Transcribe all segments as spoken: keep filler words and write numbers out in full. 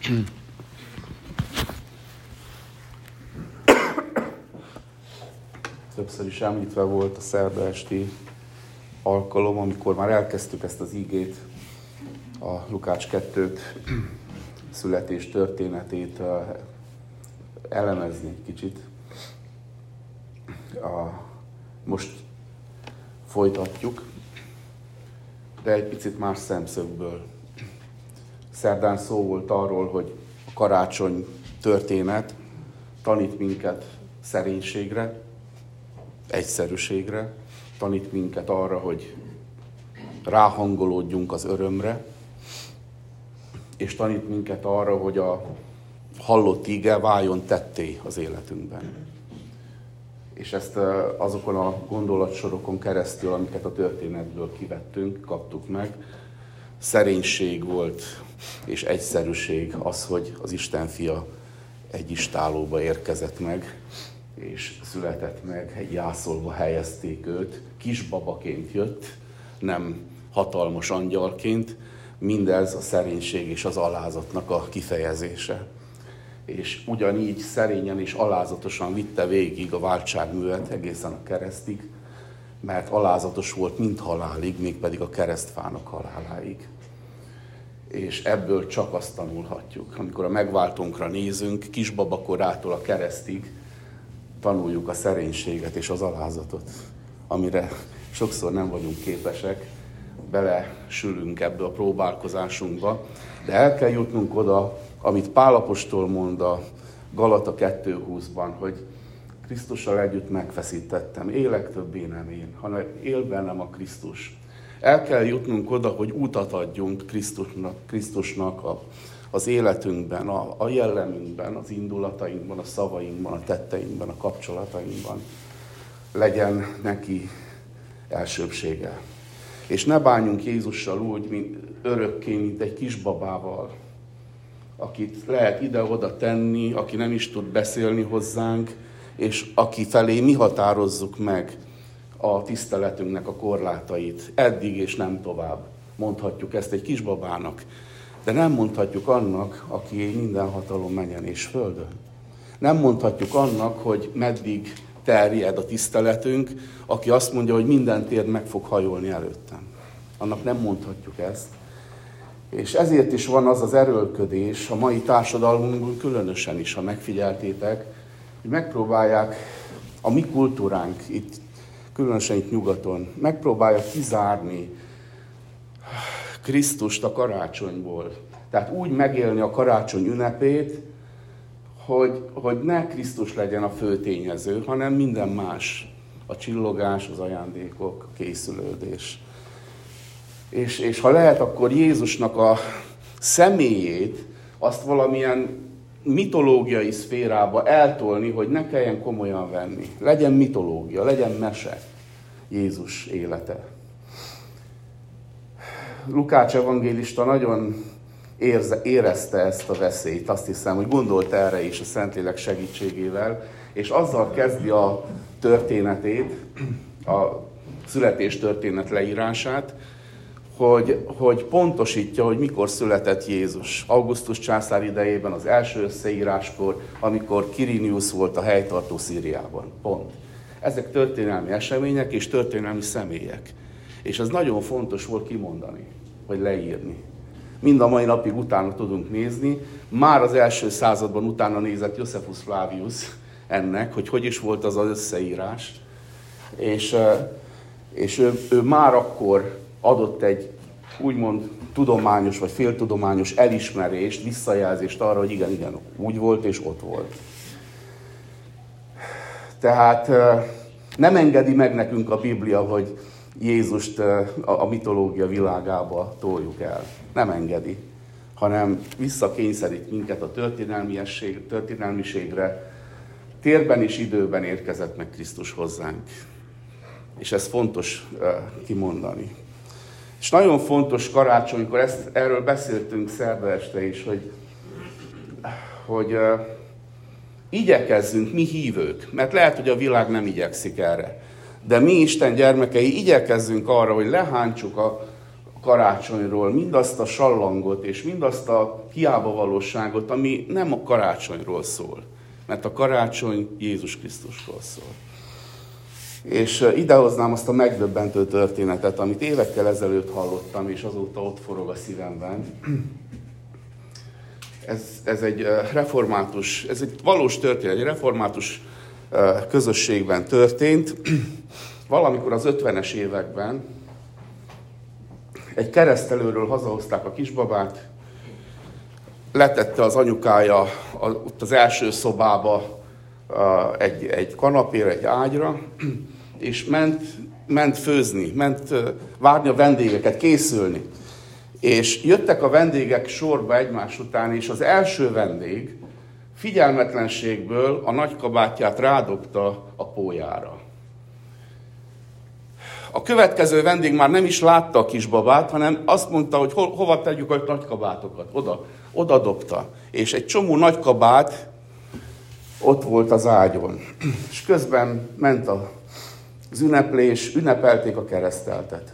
Többször is említve volt a szerda esti alkalom, amikor már elkezdtük ezt az igét, a Lukács kettőt, születés történetét elemezni egy kicsit. A, most folytatjuk, de egy picit más szemszögből. Szerdán szó volt arról, hogy a karácsony történet tanít minket szerénységre, egyszerűségre, tanít minket arra, hogy ráhangolódjunk az örömre, és tanít minket arra, hogy a hallott ige váljon tetté az életünkben. És ezt azokon a gondolatsorokon keresztül, amiket a történetből kivettünk, kaptuk meg. Szerénység volt, és egyszerűség az, hogy az Isten fia egy istállóba érkezett meg, és született meg, egy jászolba helyezték őt, kisbabaként jött, nem hatalmas angyalként, mindez a szerénység és az alázatnak a kifejezése. És ugyanígy szerényen és alázatosan vitte végig a váltságművet egészen a keresztig, mert alázatos volt mind halálig, mégpedig a keresztfának haláláig. És ebből csak azt tanulhatjuk. Amikor a megváltónkra nézünk, kisbabakorától a keresztig, tanuljuk a szerénységet és az alázatot, amire sokszor nem vagyunk képesek, belesülünk ebbe a próbálkozásunkba, de el kell jutnunk oda, amit Pál apostol mond a Galata kettő húszban, hogy Krisztussal együtt megfeszítettem, élek többé nem én, hanem él bennem a Krisztus. El kell jutnunk oda, hogy utat adjunk Krisztusnak, Krisztusnak a, az életünkben, a, a jellemünkben, az indulatainkban, a szavainkban, a tetteinkben, a kapcsolatainkban. Legyen neki elsőbsége. És ne bánjunk Jézussal úgy, mint örökké, mint egy kisbabával, akit lehet ide-oda tenni, aki nem is tud beszélni hozzánk, és aki felé mi határozzuk meg a tiszteletünknek a korlátait. Eddig és nem tovább. Mondhatjuk ezt egy kisbabának, de nem mondhatjuk annak, aki minden hatalom menjen és földön. Nem mondhatjuk annak, hogy meddig terjed a tiszteletünk, aki azt mondja, hogy minden térd meg fog hajolni előttem. Annak nem mondhatjuk ezt. És ezért is van az az erőlködés a mai társadalmunkban különösen is, ha megfigyeltétek, hogy megpróbálják a mi kultúránk, itt, különösen itt nyugaton, megpróbálja kizárni Krisztust a karácsonyból. Tehát úgy megélni a karácsony ünnepét, hogy, hogy ne Krisztus legyen a fő tényező, hanem minden más. A csillogás, az ajándékok, a készülődés. És, és ha lehet, akkor Jézusnak a személyét, azt valamilyen mitológiai szférába eltolni, hogy ne kelljen komolyan venni. Legyen mitológia, legyen mese Jézus élete. Lukács evangélista nagyon érze, érezte ezt a veszélyt, azt hiszem, hogy gondolt erre is a Szentlélek segítségével, és azzal kezdi a történetét, a születés történet leírását, hogy, hogy pontosítja, hogy mikor született Jézus. Augustus császár idejében, az első összeíráskor, amikor Quirinius volt a helytartó Szíriában. Pont. Ezek történelmi események és történelmi személyek. És ez nagyon fontos volt kimondani, vagy leírni. Mind a mai napig utána tudunk nézni. Már az első században utána nézett Josephus Flavius ennek, hogy hogy is volt az az összeírás. És, és ő, ő már akkor adott egy úgymond tudományos vagy féltudományos elismerést, visszajelzést arra, hogy igen, igen, úgy volt és ott volt. Tehát nem engedi meg nekünk a Biblia, hogy Jézust a mitológia világába toljuk el. Nem engedi, hanem visszakényszerít minket a történelmiségre. Térben és időben érkezett meg Krisztus hozzánk. És ez fontos kimondani. És nagyon fontos karácsonykor, ezt, erről beszéltünk szerda este is, hogy, hogy uh, igyekezzünk mi hívők, mert lehet, hogy a világ nem igyekszik erre. De mi Isten gyermekei igyekezzünk arra, hogy lehántsuk a karácsonyról, mindazt a sallangot és mindazt a hiába valóságot, ami nem a karácsonyról szól, mert a karácsony Jézus Krisztusról szól. És idehoznám azt a megdöbbentő történetet, amit évekkel ezelőtt hallottam, és azóta ott forog a szívemben. Ez, ez egy református, ez egy valós történet, egy református közösségben történt. Valamikor az ötvenes években egy keresztelőről hazahozták a kisbabát, letette az anyukája a, ott az első szobába egy, egy kanapéra, egy ágyra, és ment, ment főzni, ment várni a vendégeket, készülni. És jöttek a vendégek sorba egymás után, és az első vendég figyelmetlenségből a nagykabátját rádobta a pólyára. A következő vendég már nem is látta a kisbabát, hanem azt mondta, hogy ho, hova tegyük a nagykabátokat. Oda, oda dobta. És egy csomó nagykabát ott volt az ágyon. És közben ment az ünneplés, ünnepelték a kereszteltet.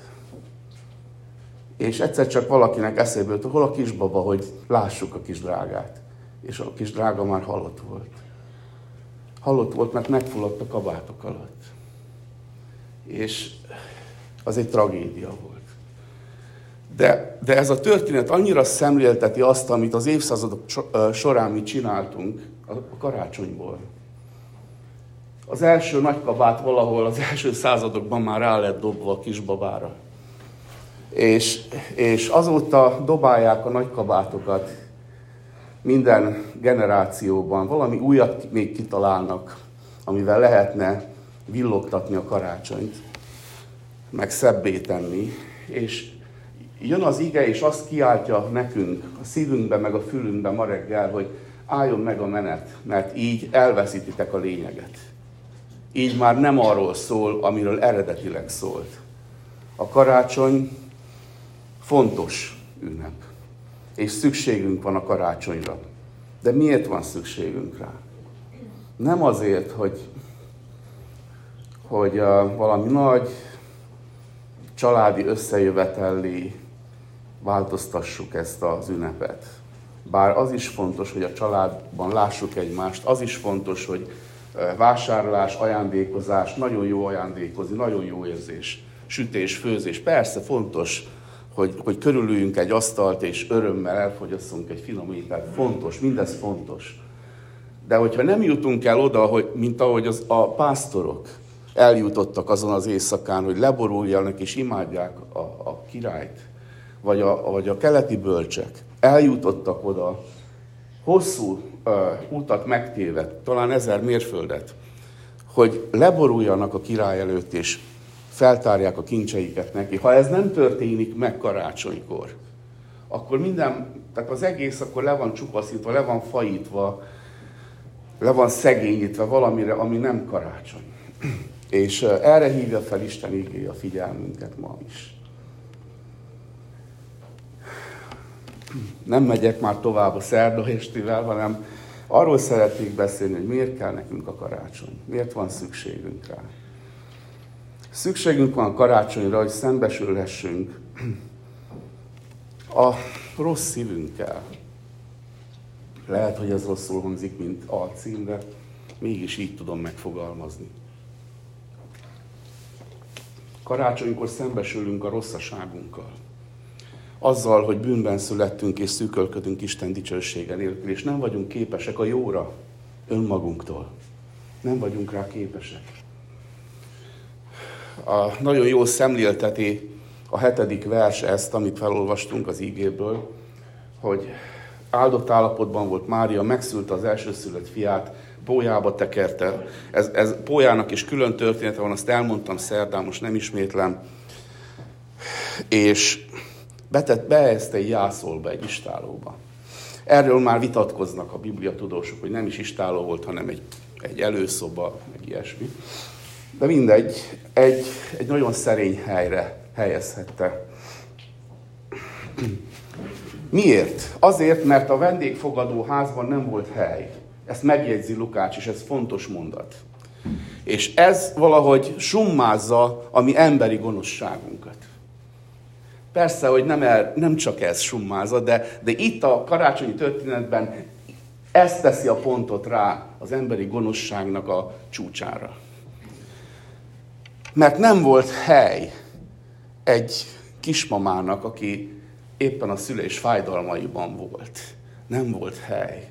És egyszer csak valakinek eszébe jött, hol a kisbaba, hogy lássuk a kis drágát. És a kis drága már halott volt. Halott volt, mert megfulladt a kabátok alatt. És az egy tragédia volt. De, de ez a történet annyira szemlélteti azt, amit az évszázadok során mi csináltunk a karácsonyból. Az első nagykabát valahol az első századokban már rá lett dobva a kisbabára. És, és azóta dobálják a nagykabátokat minden generációban. Valami újat még kitalálnak, amivel lehetne villogtatni a karácsonyt, meg szebbé tenni. És jön az ige, és azt kiáltja nekünk, a szívünkbe, meg a fülünkbe ma reggel, hogy álljon meg a menet, mert így elveszítitek a lényeget. Így már nem arról szól, amiről eredetileg szólt. A karácsony fontos ünnep, és szükségünk van a karácsonyra. De miért van szükségünk rá? Nem azért, hogy, hogy uh, valami nagy családi összejövetellé változtassuk ezt az ünnepet. Bár az is fontos, hogy a családban lássuk egymást, az is fontos, hogy vásárlás, ajándékozás, nagyon jó ajándékozni, nagyon jó érzés, sütés, főzés. Persze fontos, hogy, hogy körülüljünk egy asztalt, és örömmel elfogyasszunk egy finom ételt. Fontos, mindez fontos. De hogyha nem jutunk el oda, hogy, mint ahogy az, a pásztorok eljutottak azon az éjszakán, hogy leboruljanak és imádják a, a királyt, vagy a, vagy a keleti bölcsek, eljutottak oda, hosszú uh, utat megtéve, talán ezer mérföldet, hogy leboruljanak a király előtt, és feltárják a kincseiket neki. Ha ez nem történik meg karácsonykor, akkor minden, tehát az egész akkor le van csupaszítva, le van fajítva, le van szegényítve valamire, ami nem karácsony. És uh, erre hívja fel Isten igéje a figyelmünket ma is. Nem megyek már tovább a szerda estivel, hanem arról szeretnék beszélni, hogy miért kell nekünk a karácsony. Miért van szükségünk rá. Szükségünk van a karácsonyra, hogy szembesülhessünk a rossz szívünkkel. Lehet, hogy ez rosszul hangzik, mint alcím, de mégis így tudom megfogalmazni. Karácsonykor szembesülünk a rosszaságunkkal. Azzal, hogy bűnben születtünk és szűkölködünk Isten dicsősége nélkül, és nem vagyunk képesek a jóra önmagunktól. Nem vagyunk rá képesek. A nagyon jól szemlélteti a hetedik vers ezt, amit felolvastunk az ígéből, hogy áldott állapotban volt Mária, megszülte az elsőszülött fiát, pólyába tekerte. Ez, ez pólyának is külön története van, azt elmondtam szerdán, most nem ismétlem. És betett, behelyezte egy jászolba, egy istálóba. Erről már vitatkoznak a bibliatudósok, hogy nem is istáló volt, hanem egy, egy előszoba, meg ilyesmi. De mindegy, egy, egy nagyon szerény helyre helyezhette. Miért? Azért, mert a vendégfogadó házban nem volt hely. Ezt megjegyzi Lukács, és ez fontos mondat. És ez valahogy summázza a mi emberi gonoszságunkat. Persze, hogy nem, el, nem csak ez summázat, de, de itt a karácsonyi történetben ezt teszi a pontot rá az emberi gonoszságnak a csúcsára. Mert nem volt hely egy kismamának, aki éppen a szülés fájdalmaiban volt. Nem volt hely.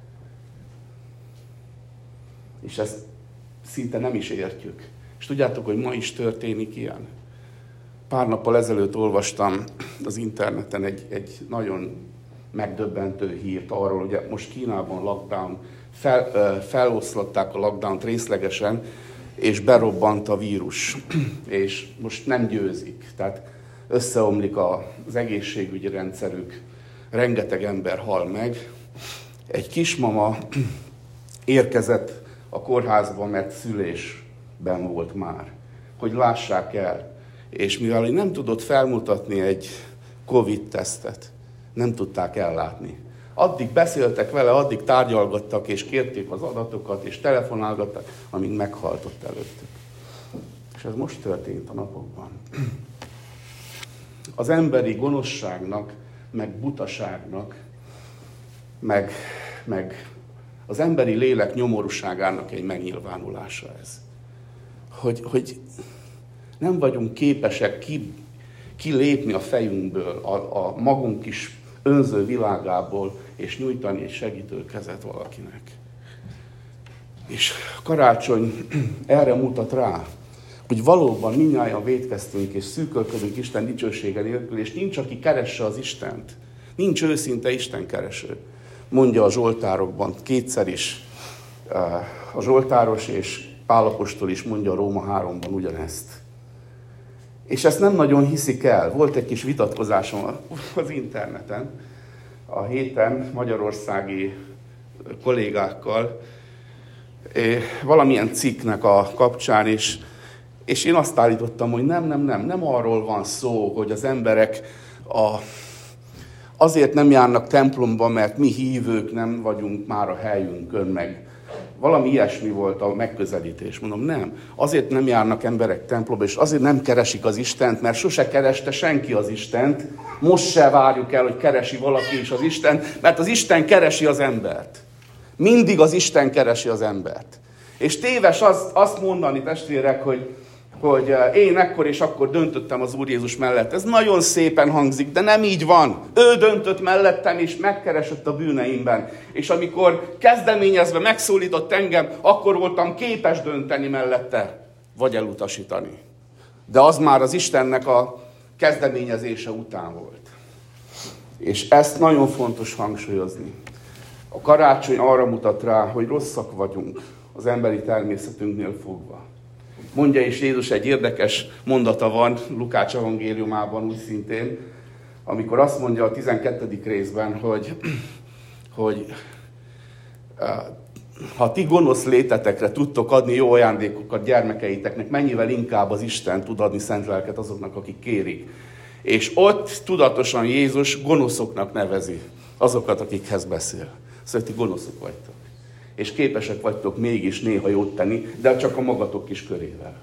És ezt szinte nem is értjük. És tudjátok, hogy ma is történik ilyen? Pár nappal ezelőtt olvastam az interneten egy, egy nagyon megdöbbentő hírt arról, hogy most Kínában lockdown, fel, feloszlatták a lockdownt részlegesen, és berobbant a vírus, és most nem győzik. Tehát összeomlik az egészségügyi rendszerük, rengeteg ember hal meg. Egy kismama érkezett a kórházba, mert szülésben volt már, hogy lássák el. És mivel nem tudott felmutatni egy Covid-tesztet, nem tudták ellátni. Addig beszéltek vele, addig tárgyalgattak, és kérték az adatokat, és telefonálgattak, amíg meghaltott előttük. És ez most történt a napokban. Az emberi gonoszságnak, meg butaságnak, meg, meg az emberi lélek nyomorúságának egy megnyilvánulása ez. Hogy, hogy nem vagyunk képesek ki, kilépni a fejünkből, a, a magunk is önző világából, és nyújtani egy segítő kezet valakinek. És karácsony erre mutat rá, hogy valóban mindnyájan vétkeztünk, és szűkölködünk Isten dicsősége nélkül, és nincs, aki keresse az Istent. Nincs őszinte istenkereső. Mondja a Zsoltárokban kétszer is a Zsoltáros, és Pál apostol is mondja a Róma háromban ugyanezt. És ezt nem nagyon hiszik el. Volt egy kis vitatkozásom az interneten a héten magyarországi kollégákkal, valamilyen cikknek a kapcsán, és, és én azt állítottam, hogy nem, nem, nem, nem arról van szó, hogy az emberek a, azért nem járnak templomba, mert mi hívők nem vagyunk már a helyünkön, meg valami ilyesmi volt a megközelítés. Mondom, nem. Azért nem járnak emberek templomba, és azért nem keresik az Istent, mert sose kereste senki az Istent. Most se várjuk el, hogy keresi valaki is az Istent, mert az Isten keresi az embert. Mindig az Isten keresi az embert. És téves az, azt mondani, testvérek, hogy, hogy én ekkor és akkor döntöttem az Úr Jézus mellett. Ez nagyon szépen hangzik, de nem így van. Ő döntött mellettem, és megkeresett a bűneimben. És amikor kezdeményezve megszólított engem, akkor voltam képes dönteni mellette, vagy elutasítani. De az már az Istennek a kezdeményezése után volt. És ezt nagyon fontos hangsúlyozni. A karácsony arra mutat rá, hogy rosszak vagyunk az emberi természetünknél fogva. Mondja is Jézus, egy érdekes mondata van Lukács evangéliumában úgy szintén, amikor azt mondja a tizenkettedik részben, hogy, hogy ha ti gonosz létetekre tudtok adni jó ajándékokat gyermekeiteknek, mennyivel inkább az Isten tud adni szent lelket azoknak, akik kérik. És ott tudatosan Jézus gonoszoknak nevezi azokat, akikhez beszél. Szóval ti gonoszok vagytok. És képesek vagytok mégis néha jót tenni, de csak a magatok kis körével.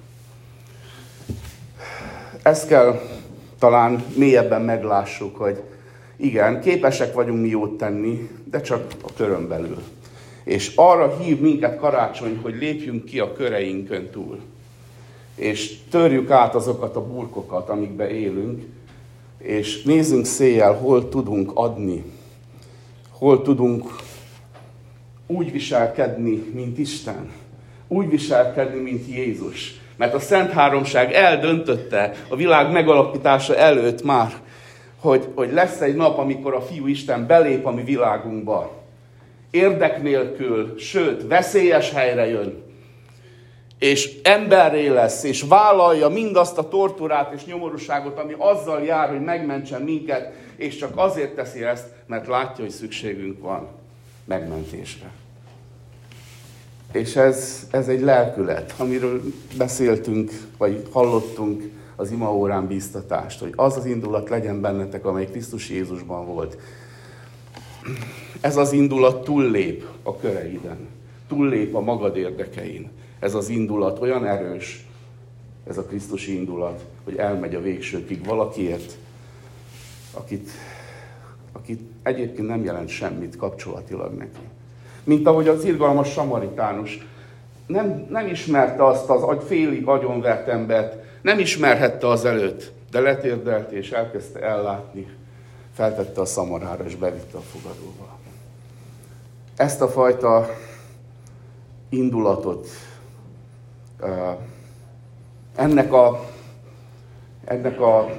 Ezt kell talán mélyebben meglássuk, hogy igen, képesek vagyunk mi jót tenni, de csak a körön belül. És arra hív minket karácsony, hogy lépjünk ki a köreinkön túl. És törjük át azokat a burkokat, amikbe élünk, és nézzünk széjjel, hol tudunk adni, hol tudunk úgy viselkedni, mint Isten. Úgy viselkedni, mint Jézus. Mert a Szent Háromság eldöntötte a világ megalapítása előtt már, hogy, hogy lesz egy nap, amikor a Fiú Isten belép a mi világunkba. Érdek nélkül, sőt, veszélyes helyre jön. És emberré lesz, és vállalja mindazt a torturát és nyomorúságot, ami azzal jár, hogy megmentsen minket, és csak azért teszi ezt, mert látja, hogy szükségünk van megmentésre. És ez, ez egy lelkület, amiről beszéltünk, vagy hallottunk az imaórán bíztatást, hogy az az indulat legyen bennetek, amely Krisztus Jézusban volt. Ez az indulat túllép a köreiden, túllép a magad érdekein. Ez az indulat olyan erős, ez a krisztusi indulat, hogy elmegy a végsőkig valakiért, akit, akit egyébként nem jelent semmit kapcsolatilag neki. Mint ahogy az irgalmas samaritánus nem, nem ismerte azt az agy, félig agyonvert embert, nem ismerhette az előtt, de letérdelt és elkezdte ellátni, feltette a szamarára és bevitte a fogadóba. Ezt a fajta indulatot, ennek a, ennek a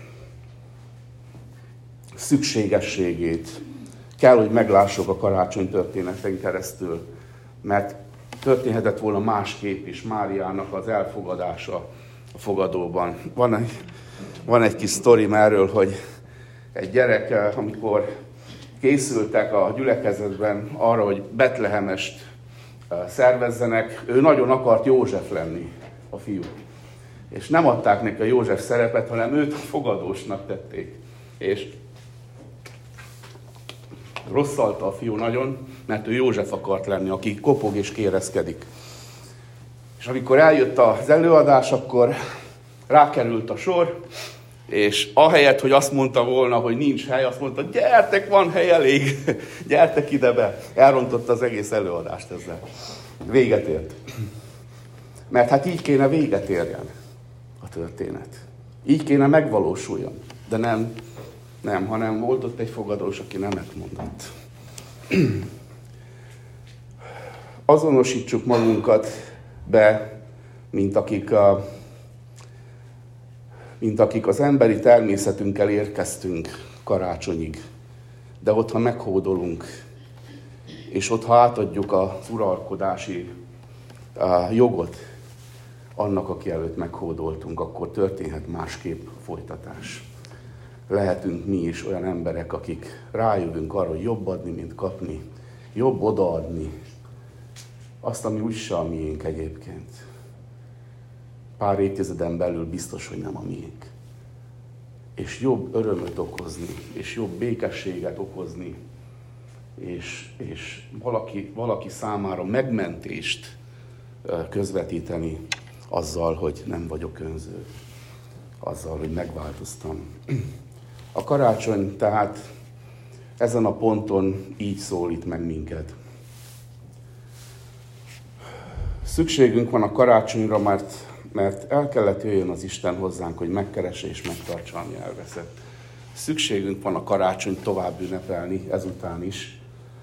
szükségességét kell, hogy meglássuk a karácsony történeten keresztül, mert történhetett volna másképp is Máriának az elfogadása a fogadóban. Van egy, van egy kis sztorim erről, hogy egy gyerek, amikor készültek a gyülekezetben arra, hogy Betlehemest szervezzenek, ő nagyon akart József lenni, a fiú. És nem adták neki a József szerepet, hanem őt a fogadósnak tették. És rosszalta a fiú nagyon, mert ő József akart lenni, aki kopog és kérezkedik. És amikor eljött az előadás, akkor rákerült a sor, és ahelyett, hogy azt mondta volna, hogy nincs hely, azt mondta, gyertek, van hely elég, gyertek ide be. Elrontotta az egész előadást ezzel. Véget ért. Mert hát így kéne véget érjen a történet. Így kéne megvalósuljon. De nem, nem, hanem volt ott egy fogadós, aki nemet mondott. Azonosítsuk magunkat be, mint akik, a, mint akik az emberi természetünkkel érkeztünk karácsonyig. De ott, ha meghódolunk, és ott, ha átadjuk az uralkodási a jogot annak, aki előtt meghódoltunk, akkor történhet másképp folytatás. Lehetünk mi is olyan emberek, akik rájövünk arra, hogy jobb adni, mint kapni. Jobb odaadni azt, ami úgyse a miénk egyébként. Pár évtizeden belül biztos, hogy nem a miénk. És jobb örömöt okozni, és jobb békességet okozni, és, és valaki, valaki számára megmentést közvetíteni azzal, hogy nem vagyok önző. Azzal, hogy megváltoztam. A karácsony tehát ezen a ponton így szólít meg minket. Szükségünk van a karácsonyra, mert, mert el kellett jöjjön az Isten hozzánk, hogy megkeresse és megtartsa, ami elveszett. Szükségünk van a karácsonyt tovább ünnepelni, ezután is.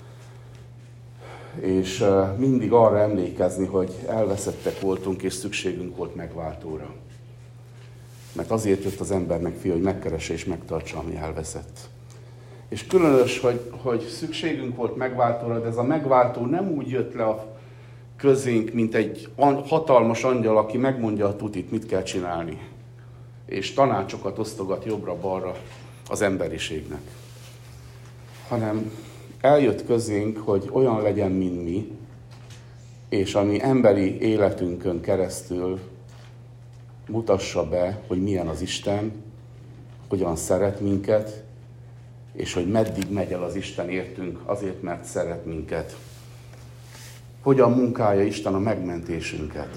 És mindig arra emlékezni, hogy elveszettek voltunk, és szükségünk volt megváltóra. Mert azért jött az embernek fia, hogy megkeresse és megtartsa, ami elveszett. És különös, hogy, hogy szükségünk volt megváltóra, de ez a megváltó nem úgy jött le a közénk, mint egy hatalmas angyal, aki megmondja a tutit, mit kell csinálni. És tanácsokat osztogat jobbra-balra az emberiségnek. Hanem eljött közénk, hogy olyan legyen, mint mi, és ami emberi életünkön keresztül mutassa be, hogy milyen az Isten, hogyan szeret minket, és hogy meddig megy el az Isten értünk, azért, mert szeret minket. Hogyan munkálja Isten a megmentésünket.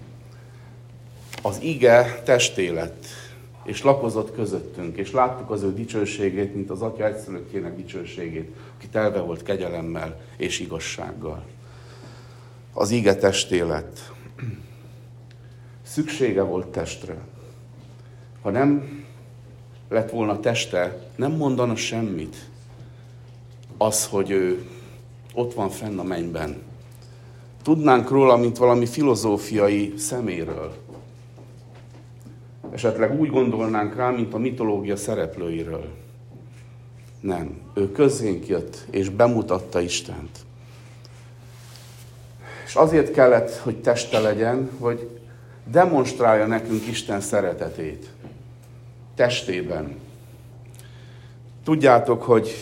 Az ige testé lett, és lakozott közöttünk, és láttuk az ő dicsőségét, mint az Atya egyszülöttjének dicsőségét, aki telve volt kegyelemmel és igazsággal. Az ige testé lett. Szüksége volt testre. Ha nem lett volna teste, nem mondana semmit. Az, hogy ő ott van fenn a mennyben. Tudnánk róla, mint valami filozófiai szeméről. Esetleg úgy gondolnánk rá, mint a mitológia szereplőiről. Nem. Ő közénk jött, és bemutatta Istent. És azért kellett, hogy teste legyen, hogy demonstrálja nekünk Isten szeretetét. Testében. Tudjátok, hogy,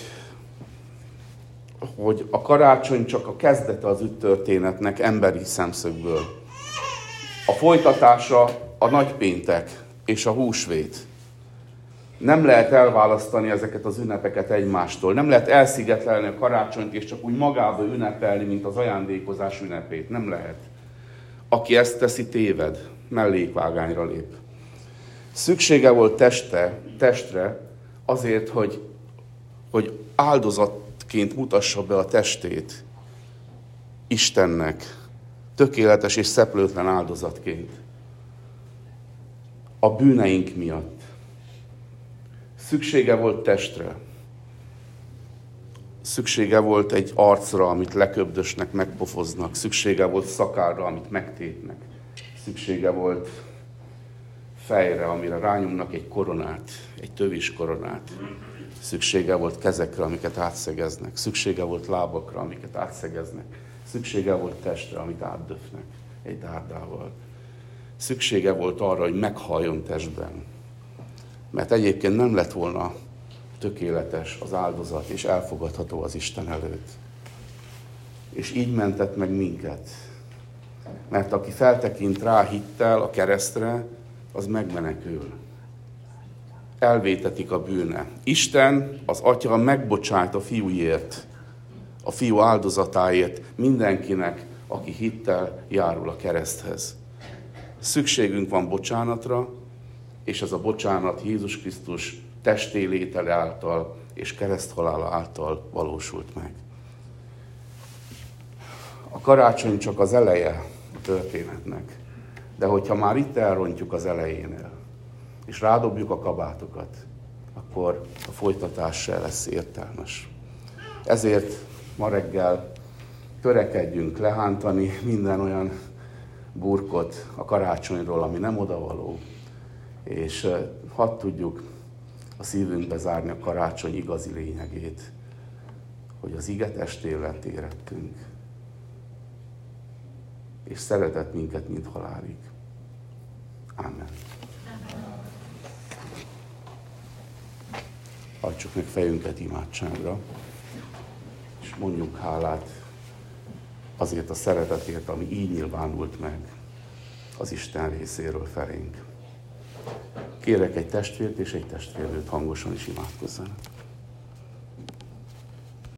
hogy a karácsony csak a kezdete az üttörténetnek emberi szemszögből. A folytatása a nagypéntek és a húsvét. Nem lehet elválasztani ezeket az ünnepeket egymástól. Nem lehet elszigetelni a karácsonyt és csak úgy magába ünnepelni, mint az ajándékozás ünnepét. Nem lehet. Aki ezt teszi, téved, mellékvágányra lép. Szüksége volt teste, testre azért, hogy, hogy áldozatként mutassa be a testét Istennek, tökéletes és szeplőtlen áldozatként. A bűneink miatt. Szüksége volt testre. Szüksége volt egy arcra, amit leköbdösnek, megpofoznak. Szüksége volt szakárra, amit megtépnek. Szüksége volt fejre, amire rányomnak egy koronát, egy tövis koronát. Szüksége volt kezekre, amiket átszegeznek. Szüksége volt lábakra, amiket átszegeznek. Szüksége volt testre, amit átdöfnek egy dárdával. Szüksége volt arra, hogy meghalljon testben. Mert egyébként nem lett volna tökéletes az áldozat, és elfogadható az Isten előtt. És így mentett meg minket. Mert aki feltekint rá hittel a keresztre, az megmenekül. Elvétetik a bűne. Isten, az Atya megbocsát a fiúért, a fiú áldozatáért mindenkinek, aki hittel járul a kereszthez. Szükségünk van bocsánatra, és ez a bocsánat Jézus Krisztus testélétele által és kereszthalála által valósult meg. A karácsony csak az eleje a történetnek, de hogyha már itt elrontjuk az elejénél, és rádobjuk a kabátokat, akkor a folytatás se lesz értelmes. Ezért ma reggel törekedjünk lehántani minden olyan burkot a karácsonyról, ami nem odavaló, és hadd tudjuk a szívünkbe zárni a karácsony igazi lényegét, hogy az ige testével téredtünk, és szeretett minket, mint halálig. Ámen. Hajtsuk meg fejünket imádságra, és mondjunk hálát azért a szeretetért, ami így nyilvánult meg az Isten részéről felénk. Kérek egy testvért és egy testvérnőt, hangosan is imádkozzanak.